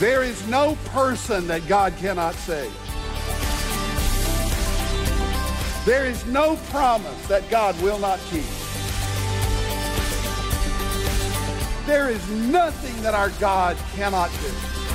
There is no person that God cannot save. There is no promise that God will not keep. There is nothing that our God cannot do.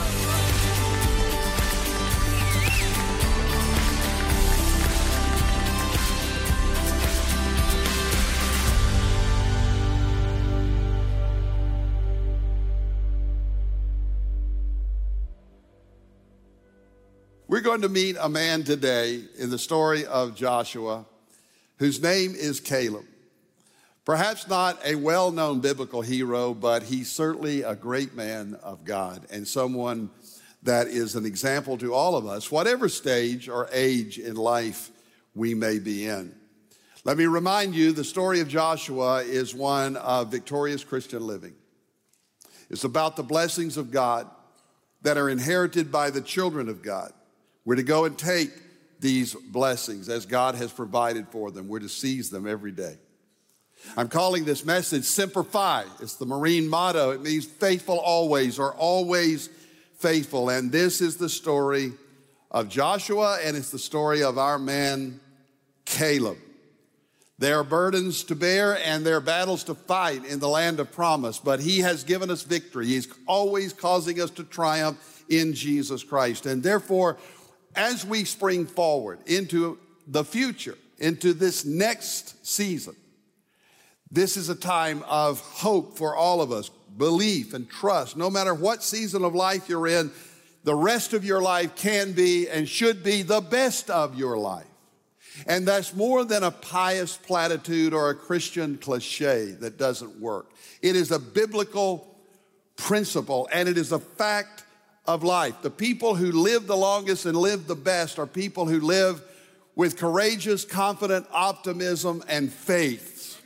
We're going to meet a man today in the story of Joshua whose name is Caleb. Perhaps not a well-known biblical hero, but he's certainly a great man of God and someone that is an example to all of us, whatever stage or age in life we may be in. Let me remind you, the story of Joshua is one of victorious Christian living. It's about the blessings of God that are inherited by the children of God. We're to go and take these blessings as God has provided for them. We're to seize them every day. I'm calling this message Semper Fi. It's the Marine motto. It means faithful always, or always faithful. And this is the story of Joshua, and it's the story of our man Caleb. There are burdens to bear and there are battles to fight in the land of promise, but he has given us victory. He's always causing us to triumph in Jesus Christ. And therefore, as we spring forward into the future, into this next season, this is a time of hope for all of us, belief and trust. No matter what season of life you're in, the rest of your life can be and should be the best of your life. And that's more than a pious platitude or a Christian cliche that doesn't work. It is a biblical principle, and it is a fact of life. The people who live the longest and live the best are people who live with courageous, confident optimism and faith.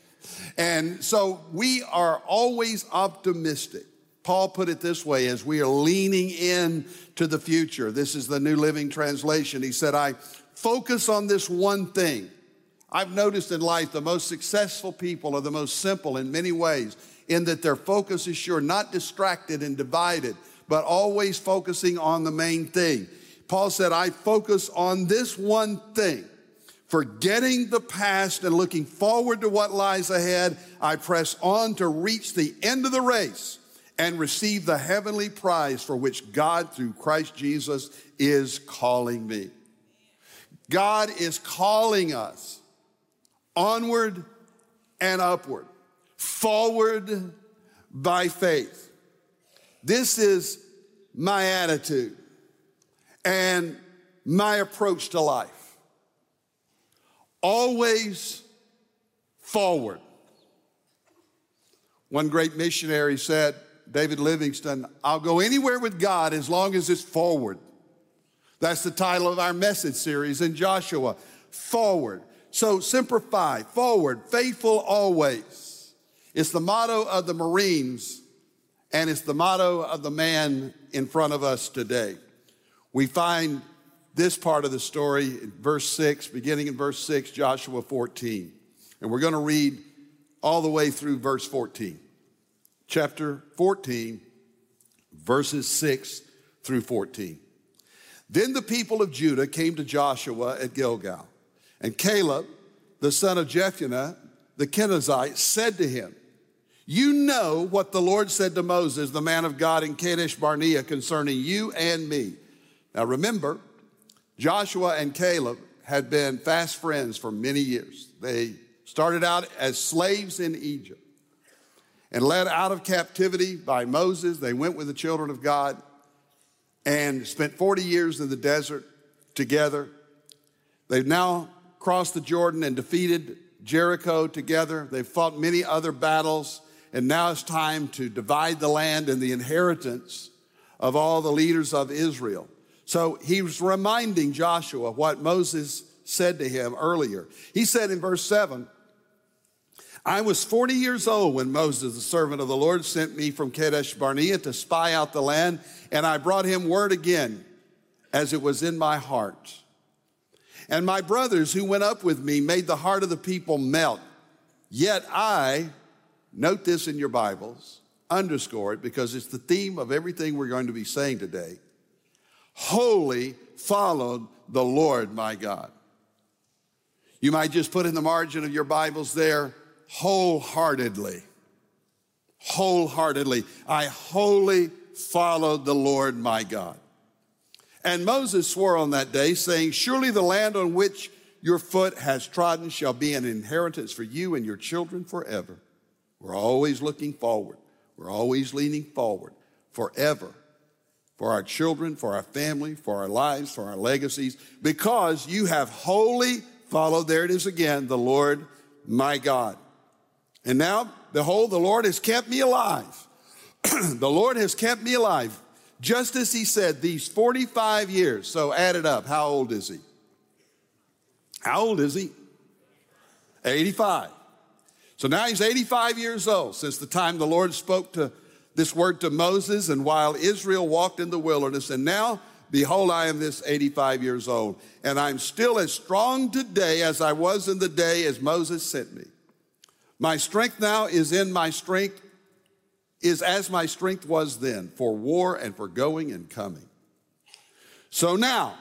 And so we are always optimistic. Paul put it this way, as we are leaning in to the future. This is the New Living Translation. He said, I focus on this one thing. I've noticed in life the most successful people are the most simple in many ways, in that their focus is sure, not distracted and divided, but always focusing on the main thing. Paul said, I focus on this one thing. Forgetting the past and looking forward to what lies ahead, I press on to reach the end of the race and receive the heavenly prize for which God, through Christ Jesus, is calling me. God is calling us onward and upward, forward by faith. This is my attitude and my approach to life. Always forward. One great missionary said, David Livingstone, I'll go anywhere with God as long as it's forward. That's the title of our message series in Joshua, Forward. So Semper Fi, forward, faithful always. It's the motto of the Marines, and it's the motto of the man in front of us today. We find this part of the story in verse 6, beginning in verse 6, Joshua 14. And we're going to read all the way through verse 14. Chapter 14, verses 6 through 14. Then the people of Judah came to Joshua at Gilgal, and Caleb, the son of Jephunneh, the Kenizzite, said to him, you know what the Lord said to Moses, the man of God, in Kadesh Barnea concerning you and me. Now remember, Joshua and Caleb had been fast friends for many years. They started out as slaves in Egypt and led out of captivity by Moses. They went with the children of God and spent 40 years in the desert together. They've now crossed the Jordan and defeated Jericho together. They've fought many other battles, and now it's time to divide the land and the inheritance of all the leaders of Israel. So he was reminding Joshua what Moses said to him earlier. He said in verse 7, I was 40 years old when Moses, the servant of the Lord, sent me from Kadesh Barnea to spy out the land, and I brought him word again, as it was in my heart. And my brothers who went up with me made the heart of the people melt. Yet I, note this in your Bibles, underscore it because it's the theme of everything we're going to be saying today. Wholly followed the Lord my God. You might just put in the margin of your Bibles there, wholeheartedly. Wholeheartedly. I wholly followed the Lord my God. And Moses swore on that day, saying, surely the land on which your foot has trodden shall be an inheritance for you and your children forever. We're always looking forward. We're always leaning forward forever for our children, for our family, for our lives, for our legacies, because you have wholly followed, there it is again, the Lord my God. And now, behold, the Lord has kept me alive. The Lord has kept me alive, just as he said, these 45 years. So add it up. How old is he? How old is he? 85. So now he's 85 years old since the time the Lord spoke this word to Moses and while Israel walked in the wilderness. And now, behold, I am this 85 years old, and I'm still as strong today as I was in the day as Moses sent me. My strength now is as my strength was then, for war and for going and coming. So now,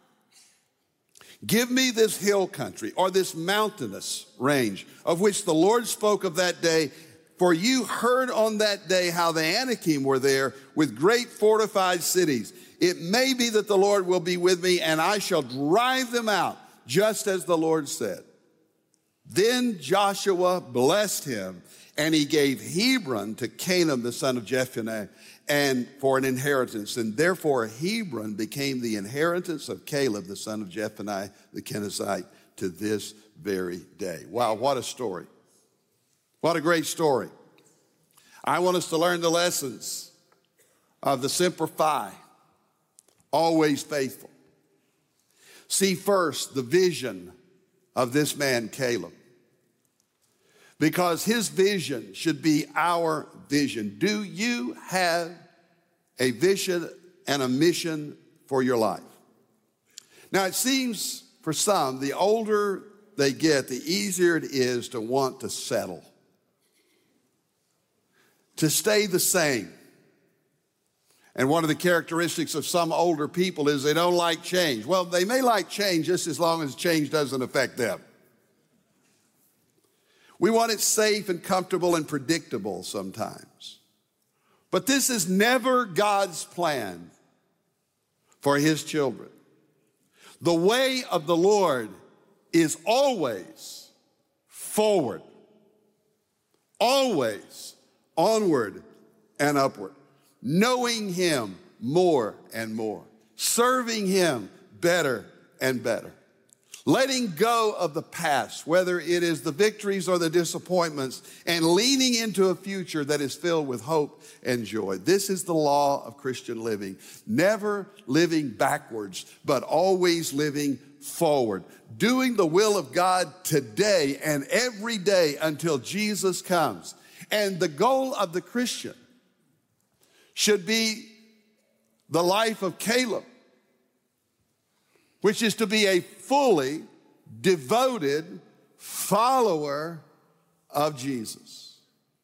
give me this hill country or this mountainous range of which the Lord spoke of that day. For you heard on that day how the Anakim were there with great fortified cities. It may be that the Lord will be with me and I shall drive them out, just as the Lord said. Then Joshua blessed him, and he gave Hebron to Caleb the son of Jephunneh and for an inheritance. And therefore Hebron became the inheritance of Caleb the son of Jephunneh the Kenizzite to this very day. Wow, what a story. What a great story. I want us to learn the lessons of the Semper Fi, always faithful. See first the vision of this man, Caleb, because his vision should be our vision. Do you have a vision and a mission for your life? Now, it seems for some, the older they get, the easier it is to want to settle, to stay the same. And one of the characteristics of some older people is they don't like change. Well, they may like change just as long as change doesn't affect them. We want it safe and comfortable and predictable sometimes. But this is never God's plan for his children. The way of the Lord is always forward, always onward and upward, knowing him more and more, serving him better and better, letting go of the past, whether it is the victories or the disappointments, and leaning into a future that is filled with hope and joy. This is the law of Christian living. Never living backwards, but always living forward, doing the will of God today and every day until Jesus comes. And the goal of the Christian should be the life of Caleb, which is to be a fully devoted follower of Jesus.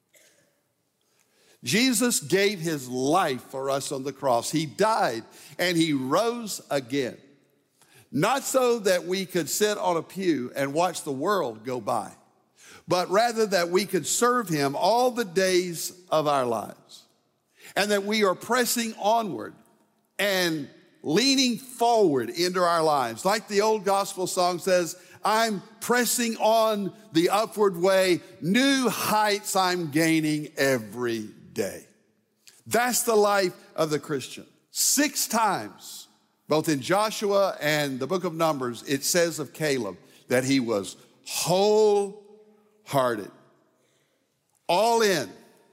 Jesus gave his life for us on the cross. He died and he rose again. Not so that we could sit on a pew and watch the world go by, but rather that we could serve him all the days of our lives. And that we are pressing onward and leaning forward into our lives. Like the old gospel song says, I'm pressing on the upward way, new heights I'm gaining every day. That's the life of the Christian. 6 times, both in Joshua and the book of Numbers, it says of Caleb that he was wholehearted, all in.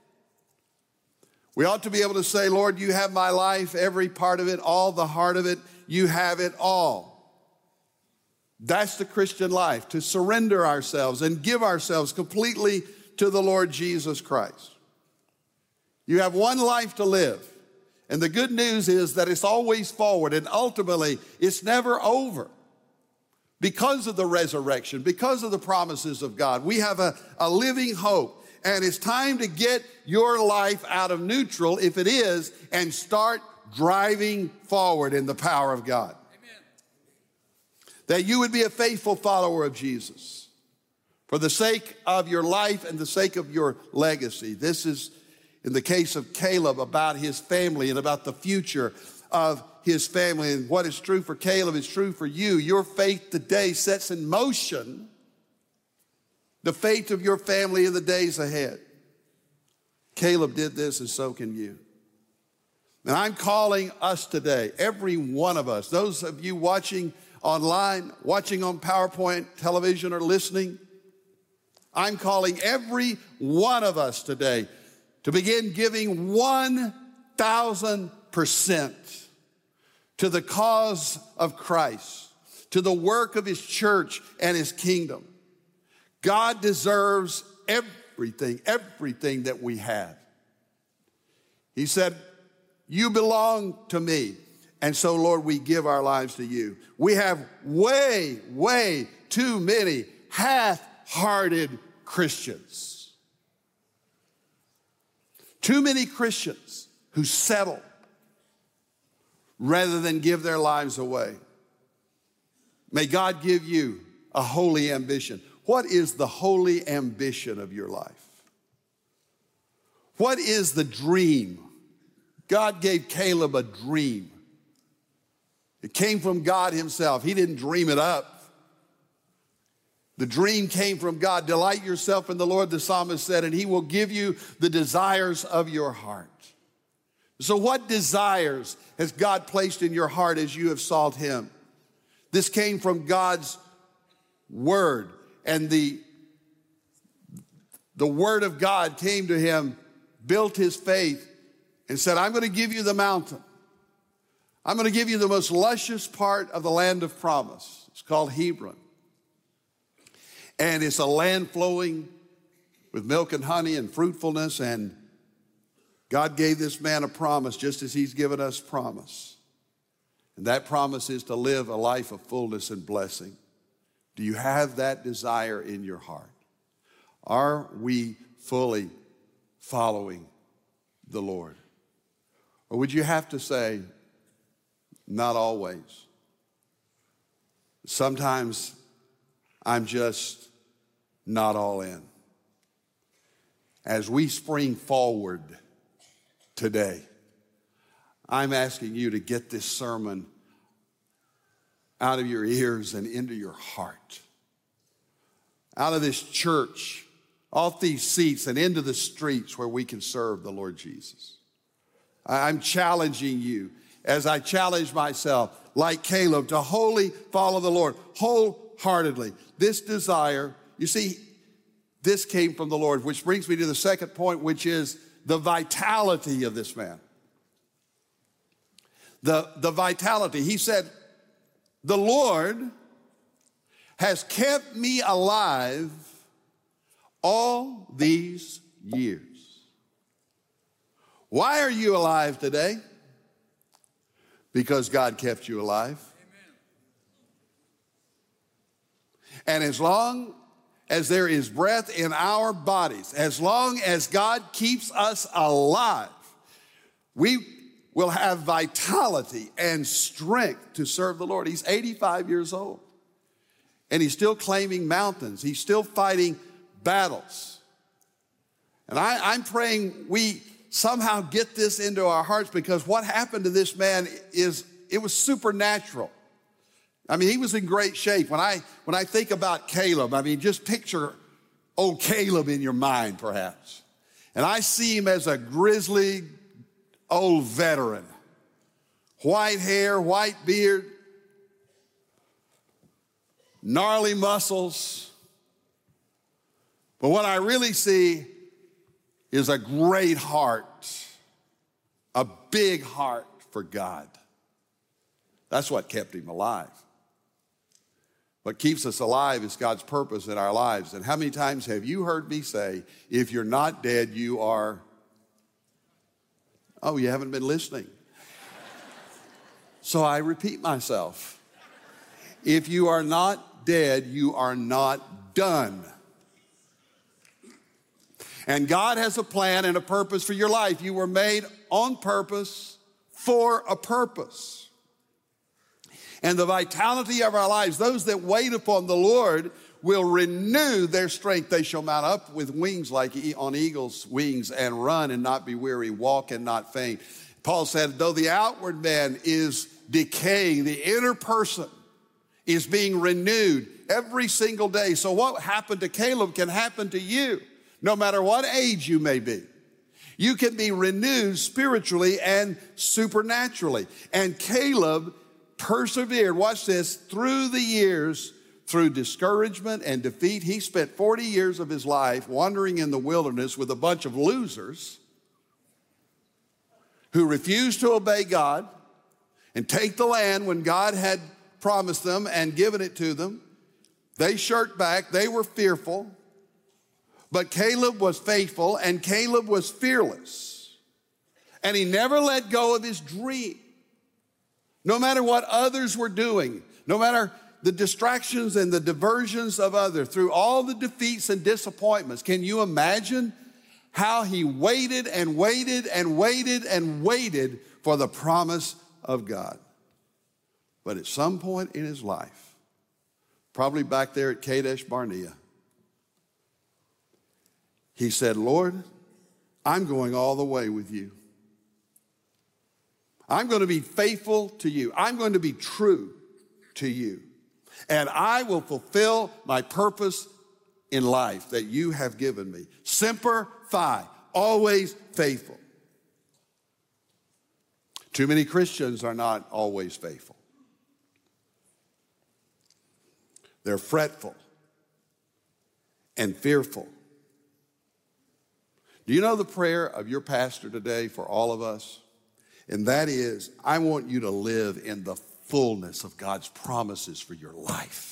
We ought to be able to say, Lord, you have my life, every part of it, all the heart of it, you have it all. That's the Christian life, to surrender ourselves and give ourselves completely to the Lord Jesus Christ. You have one life to live, and the good news is that it's always forward, and ultimately it's never over. Because of the resurrection, because of the promises of God, we have a living hope. And it's time to get your life out of neutral, if it is, and start driving forward in the power of God. Amen. That you would be a faithful follower of Jesus for the sake of your life and the sake of your legacy. This is, in the case of Caleb, about his family and about the future of his family. And what is true for Caleb is true for you. Your faith today sets in motion the fate of your family in the days ahead. Caleb did this, and so can you. And I'm calling us today, every one of us, those of you watching online, watching on PowerPoint television, or listening, I'm calling every one of us today to begin giving 1,000% to the cause of Christ, to the work of his church and his kingdom. God deserves everything that we have. He said, you belong to me. And so, Lord, we give our lives to you. We have way too many half-hearted Christians. Too many Christians who settle rather than give their lives away. May God give you a holy ambition. What is the holy ambition of your life? What is the dream? God gave Caleb a dream. It came from God himself. He didn't dream it up. The dream came from God. Delight yourself in the Lord, the psalmist said, and he will give you the desires of your heart. So what desires has God placed in your heart as you have sought him? This came from God's word. And the word of God came to him, built his faith, and said, I'm going to give you the mountain. I'm going to give you the most luscious part of the land of promise. It's called Hebron. And it's a land flowing with milk and honey and fruitfulness. And God gave this man a promise just as he's given us promise. And that promise is to live a life of fullness and blessing. Do you have that desire in your heart? Are we fully following the Lord? Or would you have to say, not always? Sometimes I'm just not all in. As we spring forward today, I'm asking you to get this sermon out of your ears and into your heart. Out of this church, off these seats and into the streets where we can serve the Lord Jesus. I'm challenging you, as I challenge myself, like Caleb, to wholly follow the Lord, wholeheartedly. This desire, you see, this came from the Lord, which brings me to the second point, which is the vitality of this man. The vitality. He said, the Lord has kept me alive all these years. Why are you alive today? Because God kept you alive. Amen. And as long as there is breath in our bodies, as long as God keeps us alive, we will have vitality and strength to serve the Lord. He's 85 years old, and he's still claiming mountains. He's still fighting battles. And I'm praying we somehow get this into our hearts, because what happened to this man it was supernatural. I mean, he was in great shape. When I think about Caleb, I mean, just picture old Caleb in your mind, perhaps. And I see him as a grizzly old veteran. White hair, white beard, gnarly muscles. But what I really see is a great heart, a big heart for God. That's what kept him alive. What keeps us alive is God's purpose in our lives. And how many times have you heard me say, if you're not dead, you are... Oh, you haven't been listening. So I repeat myself. If you are not dead, you are not done. And God has a plan and a purpose for your life. You were made on purpose for a purpose. And the vitality of our lives, those that wait upon the Lord will renew their strength. They shall mount up with wings like on eagle's wings and run and not be weary, walk and not faint. Paul said, though the outward man is decaying, the inner person is being renewed every single day. So what happened to Caleb can happen to you, no matter what age you may be. You can be renewed spiritually and supernaturally. And Caleb persevered, watch this, through the years, through discouragement and defeat. He spent 40 years of his life wandering in the wilderness with a bunch of losers who refused to obey God and take the land when God had promised them and given it to them. They shirked back. They were fearful. But Caleb was faithful and Caleb was fearless. And he never let go of his dream. No matter what others were doing, no matter the distractions and the diversions of others, through all the defeats and disappointments, can you imagine how he waited and waited and waited and waited for the promise of God? But at some point in his life, probably back there at Kadesh Barnea, he said, Lord, I'm going all the way with you. I'm going to be faithful to you. I'm going to be true to you. And I will fulfill my purpose in life that you have given me. Semper Fi, always faithful. Too many Christians are not always faithful. They're fretful and fearful. Do you know the prayer of your pastor today for all of us? And that is, I want you to live in the fullness of God's promises for your life.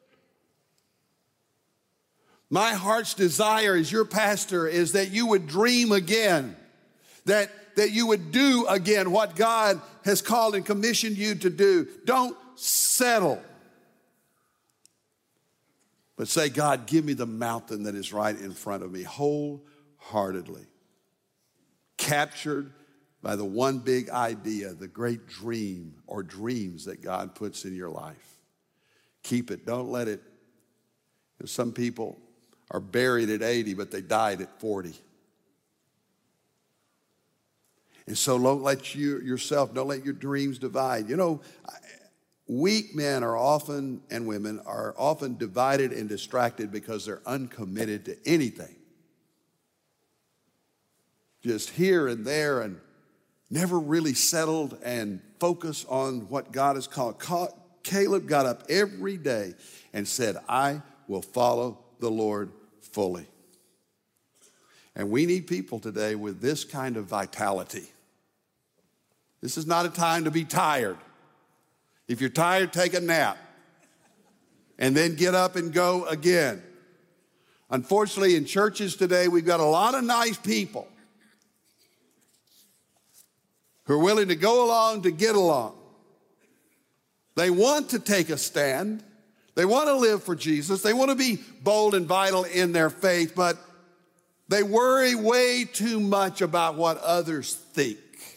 My heart's desire as your pastor is that you would dream again, that you would do again what God has called and commissioned you to do. Don't settle, but say, God, give me the mountain that is right in front of me wholeheartedly, captured by the one big idea, the great dream or dreams that God puts in your life. Keep it. Don't let it. Some people are buried at 80, but they died at 40. And so don't let don't let your dreams divide. You know, weak men are often, and women are often divided and distracted because they're uncommitted to anything. Just here and there and never really settled and focused on what God has called. Caleb got up every day and said, I will follow the Lord fully. And we need people today with this kind of vitality. This is not a time to be tired. If you're tired, take a nap and then get up and go again. Unfortunately, in churches today, we've got a lot of nice people who are willing to go along to get along. They want to take a stand. They want to live for Jesus. They want to be bold and vital in their faith, but they worry way too much about what others think.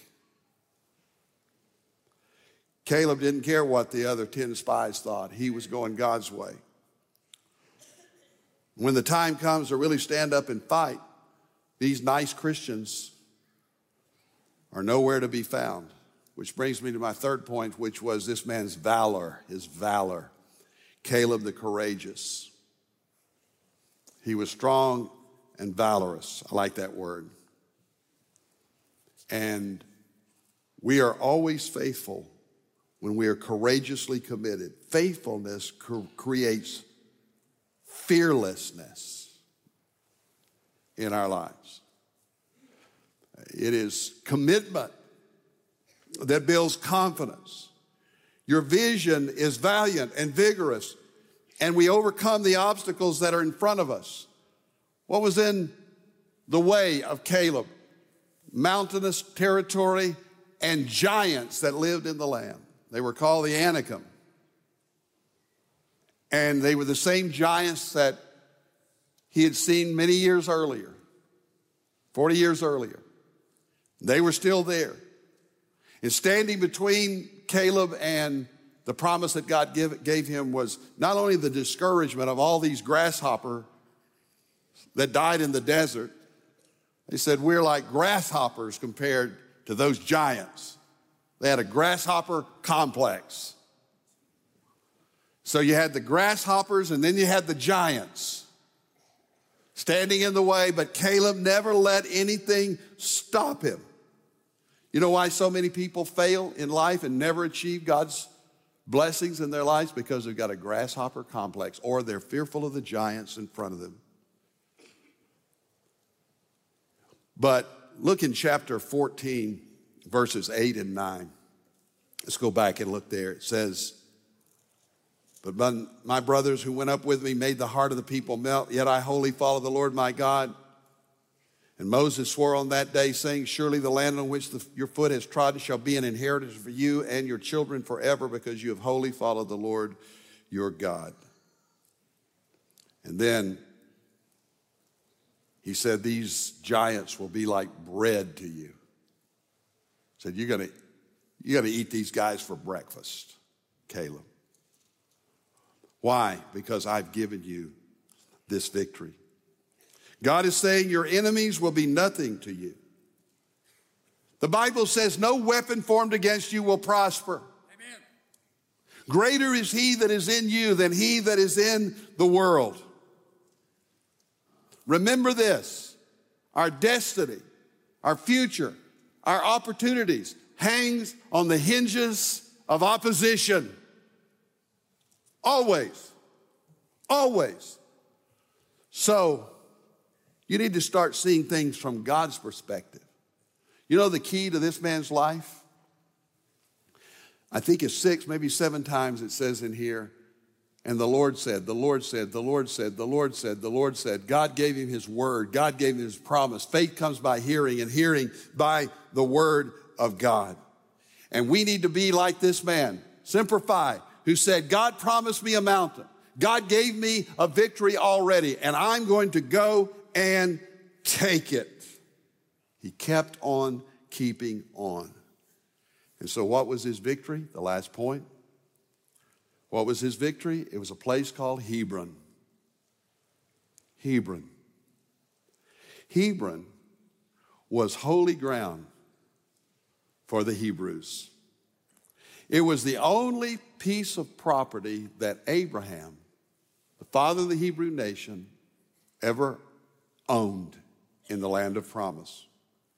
Caleb didn't care what the other 10 spies thought. He was going God's way. When the time comes to really stand up and fight, these nice Christians are nowhere to be found. Which brings me to my third point, which was this man's valor, his valor. Caleb the courageous. He was strong and valorous. I like that word. And we are always faithful when we are courageously committed. Faithfulness creates fearlessness in our lives. It is commitment that builds confidence. Your vision is valiant and vigorous, and we overcome the obstacles that are in front of us. What was in the way of Caleb? Mountainous territory and giants that lived in the land. They were called the Anakim. And they were the same giants that he had seen many years earlier. 40 years earlier. They were still there. And standing between Caleb and the promise that God gave him was not only the discouragement of all these grasshoppers that died in the desert. They said, we're like grasshoppers compared to those giants. They had a grasshopper complex. So you had the grasshoppers and then you had the giants standing in the way, but Caleb never let anything stop him. You know why so many people fail in life and never achieve God's blessings in their lives? Because they've got a grasshopper complex, or they're fearful of the giants in front of them. But look in chapter 14, verses 8 and 9. Let's go back and look there. It says, but my brothers who went up with me made the heart of the people melt, yet I wholly follow the Lord my God. And Moses swore on that day, saying, surely the land on which your foot has trodden shall be an inheritance for you and your children forever, because you have wholly followed the Lord your God. And then he said, these giants will be like bread to you. He said, you're gonna eat these guys for breakfast, Caleb. Why? Because I've given you this victory. God is saying your enemies will be nothing to you. The Bible says no weapon formed against you will prosper. Amen. Greater is he that is in you than he that is in the world. Remember this, our destiny, our future, our opportunities hangs on the hinges of opposition. Always, always. So, you need to start seeing things from God's perspective. You know the key to this man's life? I think it's 6, maybe 7 times it says in here, and the Lord said, the Lord said, the Lord said, the Lord said, the Lord said. God gave him his word. God gave him his promise. Faith comes by hearing, and hearing by the word of God. And we need to be like this man, Semper Fi, who said, God promised me a mountain. God gave me a victory already, and I'm going to go and take it. He kept on keeping on. And so what was his victory? The last point. What was his victory? It was a place called Hebron. Hebron. Hebron was holy ground for the Hebrews. It was the only piece of property that Abraham, the father of the Hebrew nation, ever owned in the land of promise.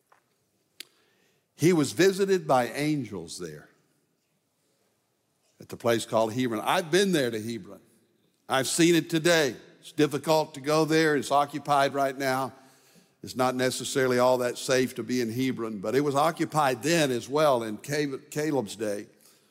He was visited by angels there at the place called Hebron. I've been there to Hebron. I've seen it today. It's difficult to go there. It's occupied right now. It's not necessarily all that safe to be in Hebron, but it was occupied then as well in Caleb's day.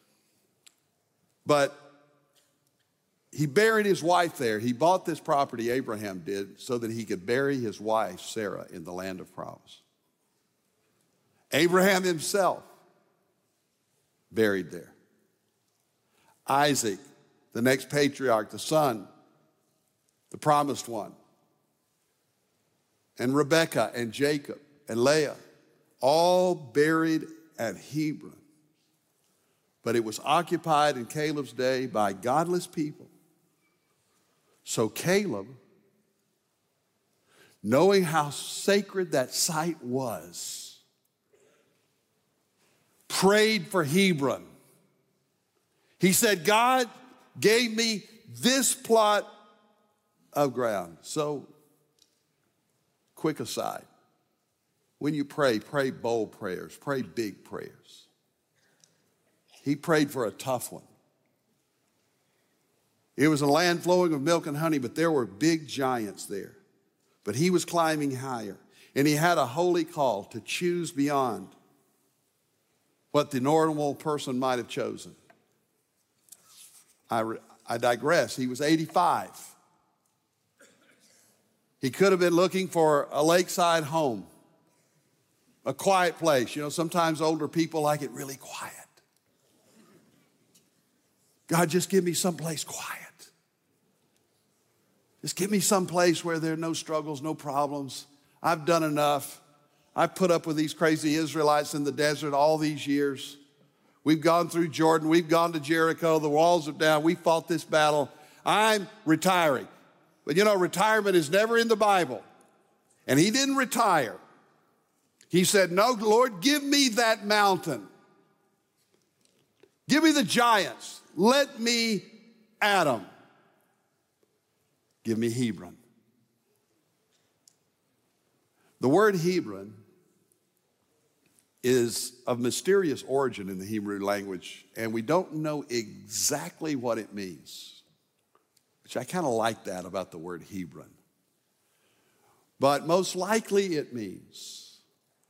But he buried his wife there. He bought this property, Abraham did, so that he could bury his wife, Sarah, in the land of promise. Abraham himself buried there. Isaac, the next patriarch, the son, the promised one, and Rebekah and Jacob and Leah, all buried at Hebron. But it was occupied in Caleb's day by godless people. So Caleb, knowing how sacred that site was, prayed for Hebron. He said, God gave me this plot of ground. So, quick aside, when you pray, pray bold prayers, pray big prayers. He prayed for a tough one. It was a land flowing with milk and honey, but there were big giants there. But he was climbing higher, and he had a holy call to choose beyond what the normal person might have chosen. I digress. He was 85. He could have been looking for a lakeside home, a quiet place. You know, sometimes older people like it really quiet. God, just give me someplace quiet. Just give me some place where there are no struggles, no problems. I've done enough. I put up with these crazy Israelites in the desert all these years. We've gone through Jordan. We've gone to Jericho. The walls are down. We fought this battle. I'm retiring. But you know, retirement is never in the Bible. And he didn't retire. He said, no, Lord, give me that mountain. Give me the giants. Let me Adam. Give me Hebron. The word Hebron is of mysterious origin in the Hebrew language, and we don't know exactly what it means, which I kind of like that about the word Hebron. But most likely it means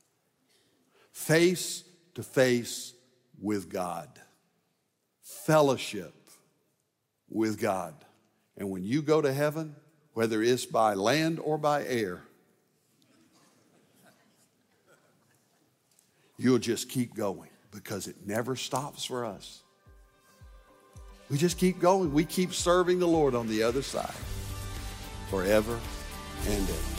face to face with God, fellowship with God. And when you go to heaven, whether it's by land or by air, you'll just keep going because it never stops for us. We just keep going. We keep serving the Lord on the other side forever and ever.